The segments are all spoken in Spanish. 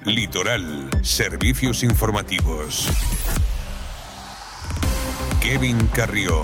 Litoral, servicios informativos. Kevin Carrió.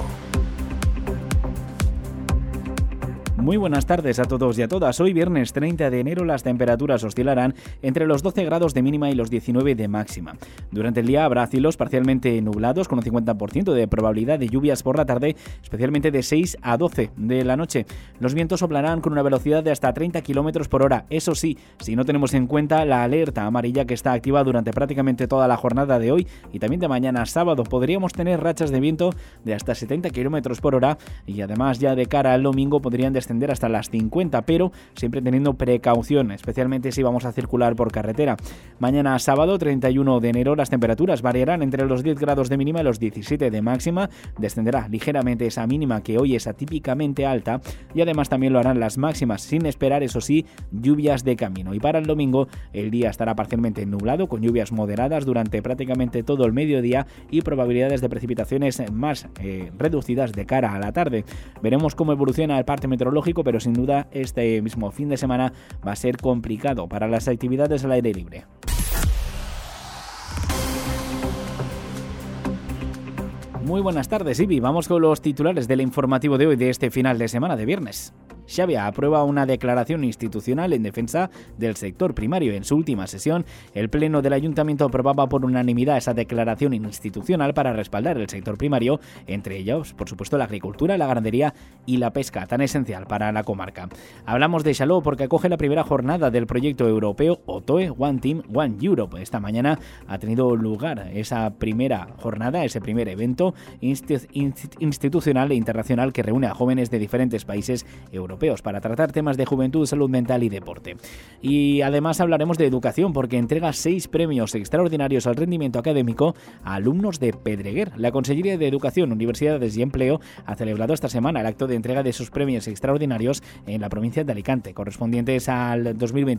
Muy buenas tardes a todos y a todas. Hoy viernes 30 de enero las temperaturas oscilarán entre los 12 grados de mínima y los 19 de máxima. Durante el día habrá cielos parcialmente nublados con un 50% de probabilidad de lluvias por la tarde, especialmente de 6 a 12 de la noche. Los vientos soplarán con una velocidad de hasta 30 km por hora. Eso sí, si no tenemos en cuenta la alerta amarilla que está activa durante prácticamente toda la jornada de hoy y también de mañana sábado, podríamos tener rachas de viento de hasta 70 km por hora y además ya de cara al domingo podrían descender hasta las 50, pero siempre teniendo precaución, especialmente si vamos a circular por carretera. Mañana sábado 31 de enero las temperaturas variarán entre los 10 grados de mínima y los 17 de máxima, descenderá ligeramente esa mínima que hoy es atípicamente alta y además también lo harán las máximas, sin esperar eso sí lluvias de camino. Y para el domingo el día estará parcialmente nublado con lluvias moderadas durante prácticamente todo el mediodía y probabilidades de precipitaciones más reducidas de cara a la tarde. Veremos cómo evoluciona el parte meteorológico, pero sin duda este mismo fin de semana va a ser complicado para las actividades al aire libre. Muy buenas tardes, Ibi. Vamos con los titulares del informativo de hoy de este final de semana de viernes. Xavia aprueba una declaración institucional en defensa del sector primario. En su última sesión, el Pleno del Ayuntamiento aprobaba por unanimidad esa declaración institucional para respaldar el sector primario, entre ellos, por supuesto, la agricultura, la ganadería y la pesca, tan esencial para la comarca. Hablamos de Xaló porque acoge la primera jornada del proyecto europeo OTOE One Team, One Europe. Esta mañana ha tenido lugar esa primera jornada, ese primer evento institucional e internacional que reúne a jóvenes de diferentes países europeos para tratar temas de juventud, salud mental y deporte. Y además hablaremos de educación porque entrega 6 premios extraordinarios al rendimiento académico a alumnos de Pedreguer. La Consellería de Educación, Universidades y Empleo ha celebrado esta semana el acto de entrega de esos premios extraordinarios en la provincia de Alicante, correspondientes al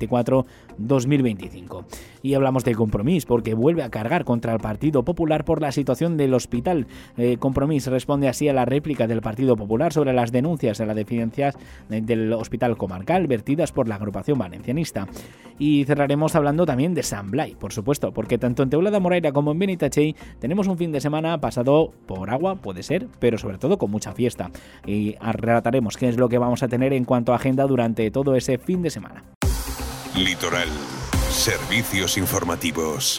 2024-2025. Y hablamos de Compromís porque vuelve a cargar contra el Partido Popular por la situación del hospital. Compromís responde así a la réplica del Partido Popular sobre las denuncias a las deficiencias del Hospital Comarcal vertidas por la agrupación valencianista. Y cerraremos hablando también de San Blai, por supuesto, porque tanto en Teulada Moraira como en Benitachell tenemos un fin de semana pasado por agua, puede ser, pero sobre todo con mucha fiesta. Y relataremos qué es lo que vamos a tener en cuanto a agenda durante todo ese fin de semana. Litoral, servicios informativos.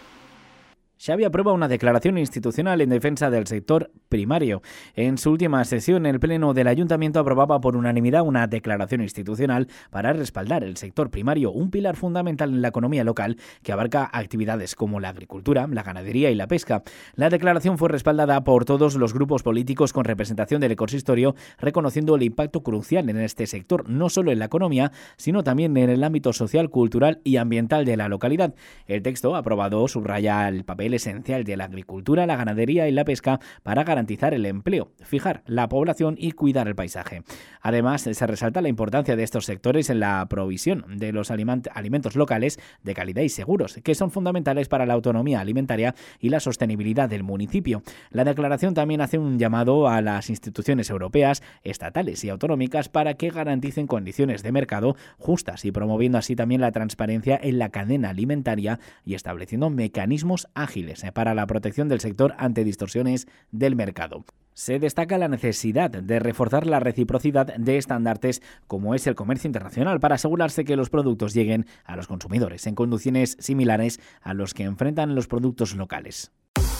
Xavi aprueba una declaración institucional en defensa del sector primario. En su última sesión, el Pleno del Ayuntamiento aprobaba por unanimidad una declaración institucional para respaldar el sector primario, un pilar fundamental en la economía local que abarca actividades como la agricultura, la ganadería y la pesca. La declaración fue respaldada por todos los grupos políticos con representación del consistorio, reconociendo el impacto crucial en este sector, no solo en la economía, sino también en el ámbito social, cultural y ambiental de la localidad. El texto aprobado subraya el papel esencial de la agricultura, la ganadería y la pesca para garantizar el empleo, fijar la población y cuidar el paisaje. Además, se resalta la importancia de estos sectores en la provisión de los alimentos locales de calidad y seguros, que son fundamentales para la autonomía alimentaria y la sostenibilidad del municipio. La declaración también hace un llamado a las instituciones europeas, estatales y autonómicas para que garanticen condiciones de mercado justas y promoviendo así también la transparencia en la cadena alimentaria y estableciendo mecanismos ágiles para la protección del sector ante distorsiones del mercado. Se destaca la necesidad de reforzar la reciprocidad de estandartes como es el comercio internacional para asegurarse que los productos lleguen a los consumidores en condiciones similares a los que enfrentan los productos locales.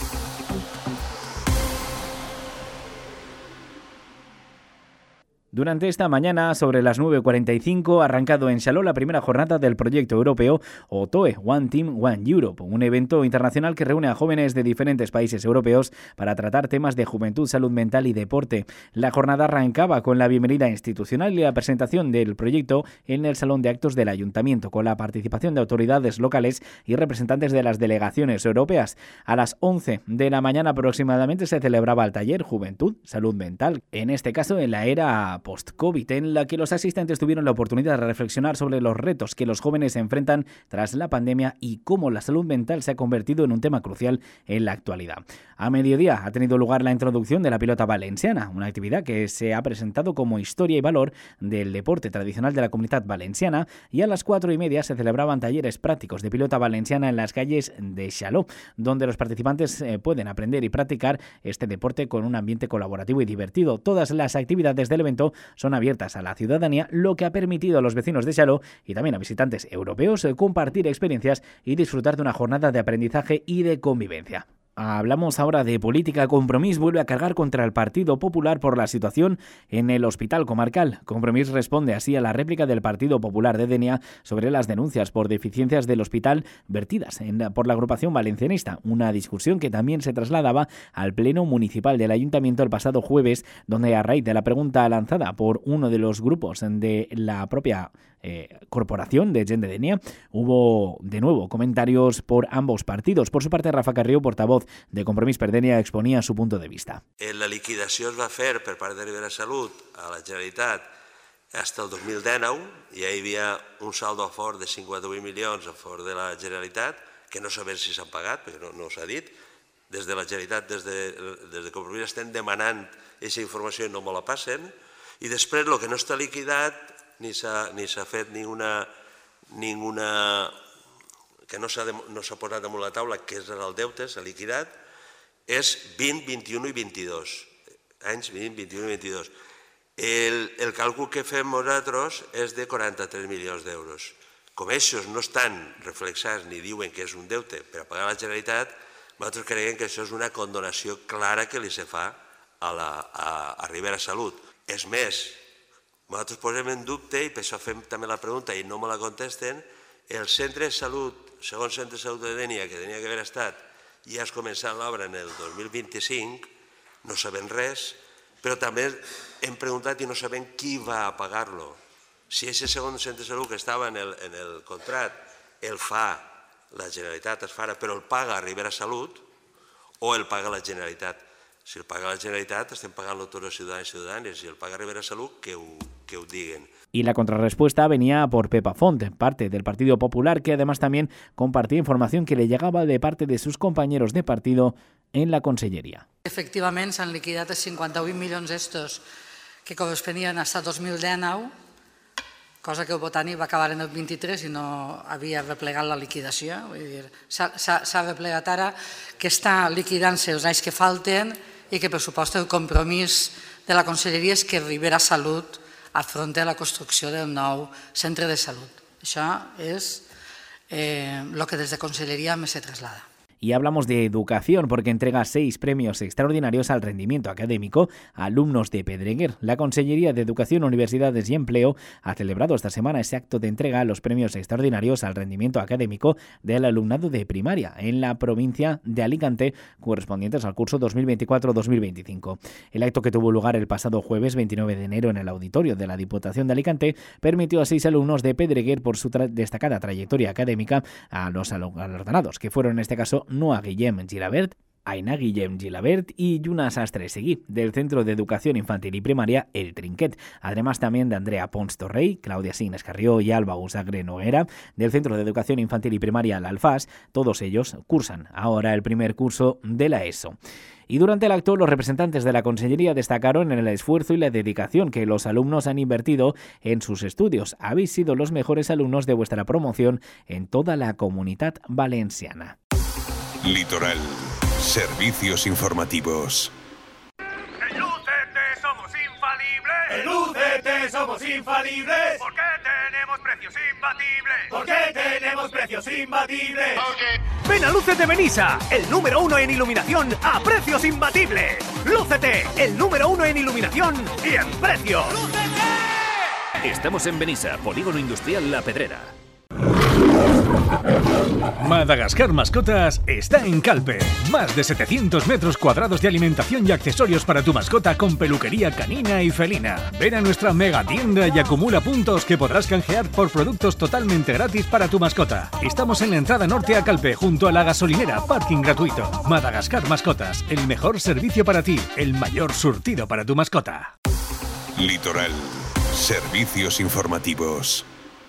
Durante esta mañana, sobre las 9:45, ha arrancado en Xaló la primera jornada del proyecto europeo OTOE One Team, One Europe, un evento internacional que reúne a jóvenes de diferentes países europeos para tratar temas de juventud, salud mental y deporte. La jornada arrancaba con la bienvenida institucional y la presentación del proyecto en el Salón de Actos del Ayuntamiento, con la participación de autoridades locales y representantes de las delegaciones europeas. A las 11 de la mañana aproximadamente se celebraba el taller Juventud, Salud Mental, en este caso en la era post-COVID, en la que los asistentes tuvieron la oportunidad de reflexionar sobre los retos que los jóvenes se enfrentan tras la pandemia y cómo la salud mental se ha convertido en un tema crucial en la actualidad. A mediodía ha tenido lugar la introducción de la pilota valenciana, una actividad que se ha presentado como historia y valor del deporte tradicional de la Comunitat Valenciana, y a las 4:30 se celebraban talleres prácticos de pilota valenciana en las calles de Xaló, donde los participantes pueden aprender y practicar este deporte con un ambiente colaborativo y divertido. Todas las actividades del evento son abiertas a la ciudadanía, lo que ha permitido a los vecinos de Xaló y también a visitantes europeos compartir experiencias y disfrutar de una jornada de aprendizaje y de convivencia. Hablamos ahora de política. Compromís vuelve a cargar contra el Partido Popular por la situación en el Hospital Comarcal. Compromís responde así a la réplica del Partido Popular de Denia sobre las denuncias por deficiencias del hospital vertidas por la agrupación valencianista, una discusión que también se trasladaba al Pleno Municipal del Ayuntamiento el pasado jueves, donde a raíz de la pregunta lanzada por uno de los grupos de la propia corporación de Gent de Denia, hubo de nuevo comentarios por ambos partidos. Por su parte, Rafa Carrió, portavoz de Compromís per Denia, exponía su punto de vista. La liquidació es va fer per part de Ribera Salut a la Generalitat fins al 2019, i hi havia un saldo a favor de 58 milions a favor de la Generalitat, que no sabem si s'han pagat, perquè no s'ha dit. Des de la Generalitat, des de Compromís, estem demanant aquesta informació i no me la passen. I després, el que no està liquidat, ni s'ha fet ninguna que no s'ha posat damunt la taula, que és el deute, s'ha liquidat, és 20, 21 i 22. Anys 20, 21 i 22. El càlcul que fem nosaltres és de 43 milions d'euros. Com aquests no estan reflexats ni diuen que és un deute per a pagar la Generalitat, nosaltres creiem que això és una condonació clara que li se fa a Ribera Salut. És més, nosaltres posem en dubte, i per això fem també la pregunta i no me la contesten, el centre de salut, segon centre de salut de Denia, que tenia que haver estat, ja has començat l'obra en el 2025, no sabem res, però també hem preguntat i no sabem qui va a pagar-lo. Si aquest segon centre de salut que estava en el contrat el fa la Generalitat, es farà, però el paga a Ribera Salut, o el paga la Generalitat. Si el paga la Generalitat, estem pagant-lo tots els ciutadans i ciutadanes. Si el paga Ribera Salut, que ho diguen. Y la contrarrespuesta venía por Pepa Font, parte del Partido Popular, que además también compartía información que le llegaba de parte de sus compañeros de partido en la Conselleria. Efectivament, s'han liquidat els 58 milions estos que corresponien fins al 2019, cosa que el Botànic va acabar en el 23 i no havia replegat la liquidació. S'ha replegat ara, que està liquidant-se els anys que falten i que pressuposta el compromís de la Conselleria és que Ribera Salut afronta la construcció del nou centre de salut. Això és el que des de Conselleria me se traslada. Y hablamos de educación porque entrega 6 premios extraordinarios al rendimiento académico a alumnos de Pedreguer. La Consellería de Educación, Universidades y Empleo ha celebrado esta semana ese acto de entrega a los premios extraordinarios al rendimiento académico del alumnado de primaria en la provincia de Alicante, correspondientes al curso 2024-2025. El acto, que tuvo lugar el pasado jueves 29 de enero en el auditorio de la Diputación de Alicante, permitió a 6 alumnos de Pedreguer, por su destacada trayectoria académica, a los galardonados, que fueron en este caso Noa Guillem Gilabert, Aina Guillem Gilabert y Yuna Sastre Seguí, del Centro de Educación Infantil y Primaria El Trinquet, además también de Andrea Pons Torrey, Claudia Signes Carrió y Alba Usagre Noguera, del Centro de Educación Infantil y Primaria La Alfaz. Todos ellos cursan ahora el primer curso de la ESO. Y durante el acto, los representantes de la Consellería destacaron en el esfuerzo y la dedicación que los alumnos han invertido en sus estudios. Habéis sido los mejores alumnos de vuestra promoción en toda la Comunitat Valenciana. Litoral. Servicios informativos. En UCT somos infalibles. En UCT somos infalibles. ¿Por qué tenemos precios imbatibles? ¿Por qué tenemos precios imbatibles? Ven a Lúcete Benissa, el número 1 en iluminación a precios imbatibles. Lúcete, el número 1 en iluminación y en precios. ¡Lúcete! Estamos en Benissa, Polígono Industrial La Pedrera. Madagascar Mascotas está en Calpe. Más de 700 metros cuadrados de alimentación y accesorios para tu mascota con peluquería canina y felina. Ven a nuestra mega tienda y acumula puntos que podrás canjear por productos totalmente gratis para tu mascota. Estamos en la entrada norte a Calpe, junto a la gasolinera, parking gratuito. Madagascar Mascotas, el mejor servicio para ti, el mayor surtido para tu mascota. Litoral. Servicios informativos.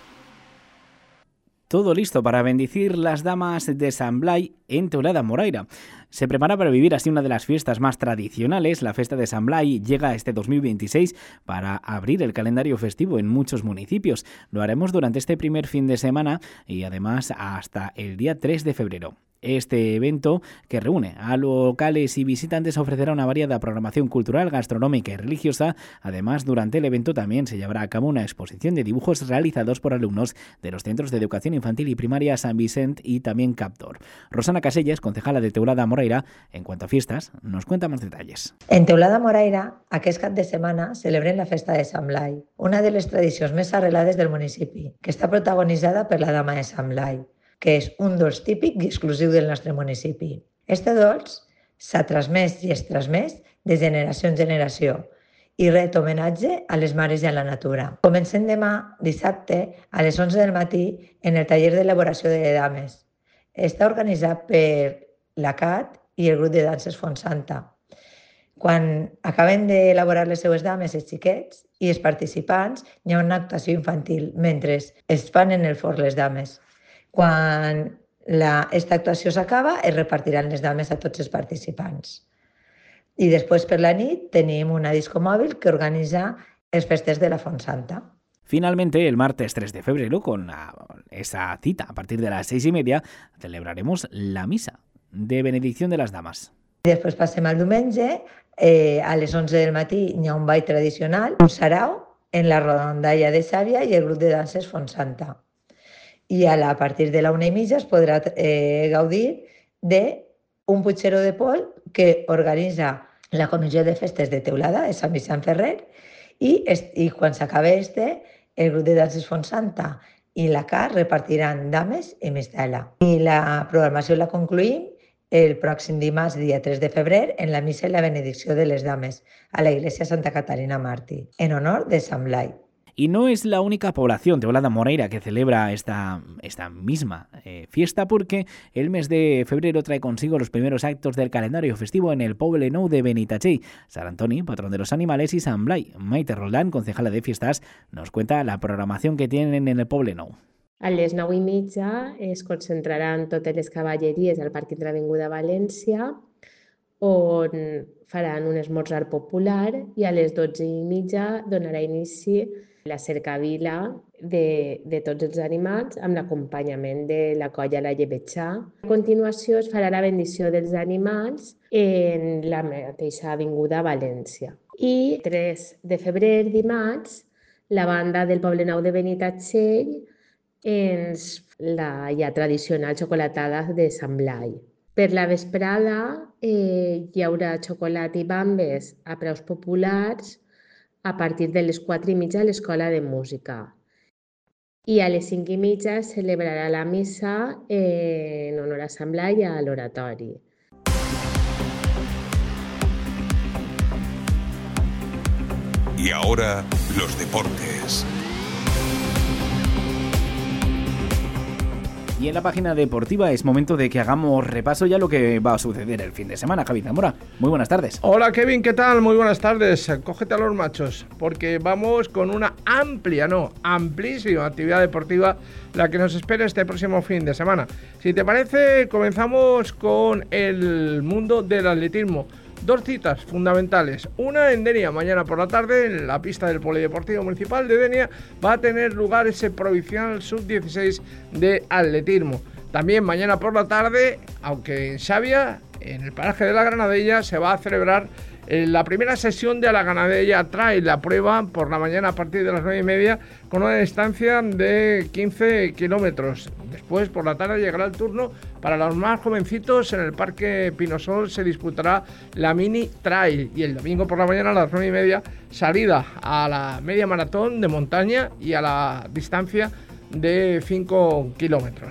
Todo listo para bendecir las damas de Sant Blai en Teulada Moraira. Se prepara para vivir así una de las fiestas más tradicionales. La Festa de Sant Blai llega este 2026 para abrir el calendario festivo en muchos municipios. Lo haremos durante este primer fin de semana y además hasta el día 3 de febrero. Este evento, que reúne a locales y visitantes, ofrecerá una variada programación cultural, gastronómica y religiosa. Además, durante el evento también se llevará a cabo una exposición de dibujos realizados por alumnos de los Centros de Educación Infantil y Primaria San Vicent y también Captor. Rosana Casellas, concejala de Teulada Moraira, en cuanto a fiestas, nos cuenta más detalles. En Teulada Moraira, aquest cap de setmana celebren la Festa de Sant Blai, una de les tradicions més arrelades del municipi, que està protagonitzada per la Dama de Sant Blai, que és un dolç típic i exclusiu del nostre municipi. Este dolç s'ha transmès i es transmès de generació en generació i ret homenatge a les mares i a la natura. Comencem demà, dissabte, a les 11 del matí en el taller d'elaboració de dames. Està organitzat per la CAT i el grup de danses Fontsanta. Quan acaben d'elaborar les seues dames, els xiquets i els participants, hi ha una actuació infantil mentre es fan en el forn les dames. Quan esta actuació s'acaba, es repartiran les dames a tots els participants. I després per la nit tenim una disco mòbil que organitza els festers de la Fontsanta. Finalmente, el martes 3 de febrero, con esa cita a partir de las 6:30, celebraremos la misa de benedicción de las damas. I després passem al diumenge, a les 11 del matí hi ha un ball tradicional, un sarau, en la rondalla de Xàbia i el grup de danses Fontsanta. I a partir de la 1:30 es podrà gaudir d'un putxero de pol que organitza la Comissió de Festes de Teulada, de Sant Vicent Ferrer, i quan s'acaba el grup de danses Fontsanta i la CAR repartiran dames i mistela. I la programació la concluïm el pròxim dimarts, dia 3 de febrer, en la missa i la benedicció de les dames a la Iglesia Santa Catarina Mártir, en honor de Sant Blai. Y no es la única población Teulada Moraira que celebra esta misma fiesta, porque el mes de febrero trae consigo los primeros actos del calendario festivo en el Poble Nou de Benitatxell. Sant Antoni, patrón de los animales, y Sant Blai. Maite Roldán, concejala de fiestas, nos cuenta la programación que tienen en el Poble Nou. A les 9:30 es concentraran totes les cavalleries al Parc Intravinguda València, on faran un esmorzar popular, i a les 12:30 donarà inici la cercavila de tots els animals amb l'acompanyament de la colla La Llebetxà. A continuació es farà la bendició dels animals en la mateixa avinguda València. I 3 de febrer, dimarts, la banda del Poble Nou de Benitatxell ens la ja tradicional xocolatada de Sant Blai. Per la vesprada hi haurà xocolat i bambes a preus populars a partir de les 4:30 a l'Escola de Música. I a les 5:30 es celebrarà la missa en honor a Sant Blai a l'oratori. Y ahora, los deportes. Y en la página deportiva es momento de que hagamos repaso ya lo que va a suceder el fin de semana. Javi Zamora, muy buenas tardes. Hola Kevin, ¿qué tal? Muy buenas tardes. Cógete a los machos, porque vamos con una amplísima actividad deportiva la que nos espera este próximo fin de semana. Si te parece, comenzamos con el mundo del atletismo. 2 citas fundamentales. Una en Denia, mañana por la tarde, en la pista del Polideportivo Municipal de Denia, va a tener lugar ese provincial sub-16 de atletismo. También mañana por la tarde, aunque en Xàbia, en el paraje de la Granadella, se va a celebrar la primera sesión de la Granadella Trail, la prueba por la mañana a partir de las 9:30 con una distancia de 15 kilómetros. Después por la tarde llegará el turno para los más jovencitos. En el Parque Pinosol se disputará la Mini Trail y el domingo por la mañana a las 9:30 salida a la media maratón de montaña y a la distancia de 5 kilómetros.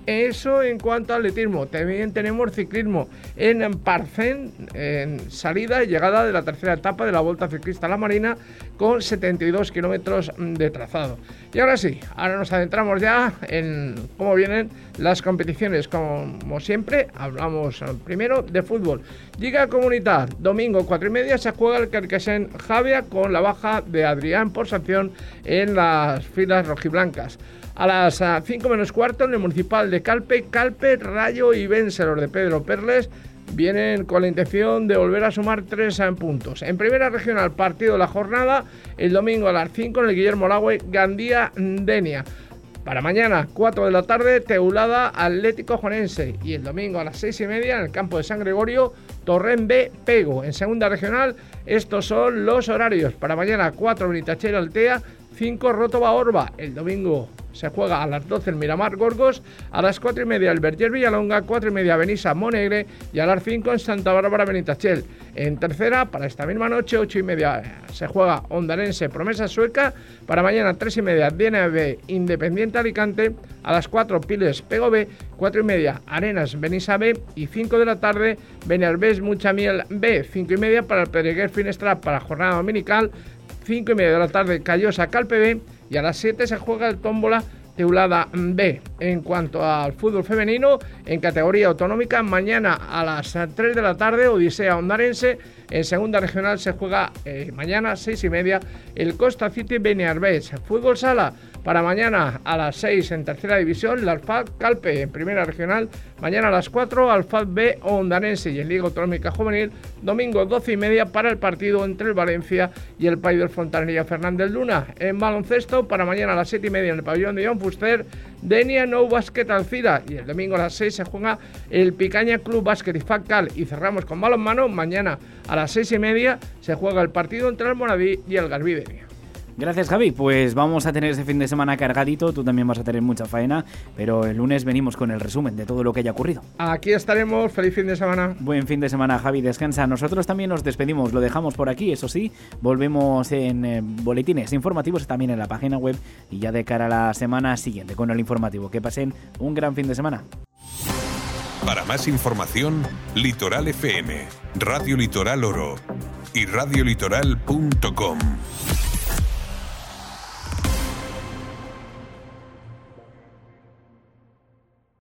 Eso en cuanto a atletismo. También tenemos ciclismo en Parcén, en salida y llegada de la tercera etapa de la Volta Ciclista a la Marina, con 72 kilómetros de trazado. Y ahora sí, ahora nos adentramos ya en cómo vienen las competiciones. Como siempre, hablamos primero de fútbol. Lliga Comunitat, domingo 4:30 se juega el Carcassén Javia con la baja de Adrián por sanción en las filas rojiblancas. A las 5 menos cuarto en el Municipal de Calpe, Rayo y Vénceros de Pedro Perles vienen con la intención de volver a sumar 3 puntos. En primera regional, partido de la jornada, el domingo a las 5 en el Guillermo Lagüe, Gandía Denia. Para mañana, 4 de la tarde, Teulada Atlético Jonense. Y el domingo a las 6:30 en el campo de San Gregorio, Torrent B Pego. En segunda regional, estos son los horarios. Para mañana, 4 Benitachell Altea, 5 Rótova Orba. El domingo se juega a las 12 el Miramar Gorgos, a las 4:30 el Verger Villalonga, 4:30 Benissa Monegre y a las 5 en Santa Bárbara Benitachell. En tercera, para esta misma noche, 8:30 se juega Ondarense Promesa Sueca. Para mañana, 3:30 DNB Independiente Alicante, a las 4 Piles Pego B, 4:30 Arenas Benissa B y 5 de la tarde Benerbés Muchamiel B. 5:30 para el Pedreguer Finestrat para jornada dominical, 5:30 de la tarde Callosa Calpe B y a las 7 se juega el Tómbola Teulada B. En cuanto al fútbol femenino, en categoría autonómica, mañana a las 3 de la tarde Odisea Ondarense. En segunda regional se juega mañana 6:30 el Costa City Beniarbés. Fútbol sala para mañana a las 6 en tercera división, la Alfaz Calpe. En primera regional, mañana a las 4 Alfaz B Ondarense. Y en Liga Autonómica Juvenil, domingo 12:30 para el partido entre el Valencia y el País del Fontanería Fernández Luna. En baloncesto, para mañana a las 7:30 en el pabellón de John Fuster, Denia Nou Básquet Alcira. Y el domingo a las 6 se juega el Picaña Club Básquet y Facal. Y cerramos con balonmano. Mañana a las 6:30 se juega el partido entre el Moradí y el Garbí Denia. Gracias, Javi. Pues vamos a tener ese fin de semana cargadito. Tú también vas a tener mucha faena, pero el lunes venimos con el resumen de todo lo que haya ocurrido. Aquí estaremos. Feliz fin de semana. Buen fin de semana, Javi. Descansa. Nosotros también nos despedimos. Lo dejamos por aquí, eso sí. Volvemos en boletines informativos, también en la página web y ya de cara a la semana siguiente con el informativo. Que pasen un gran fin de semana. Para más información, Litoral FM, Radio Litoral Oro y radiolitoral.com.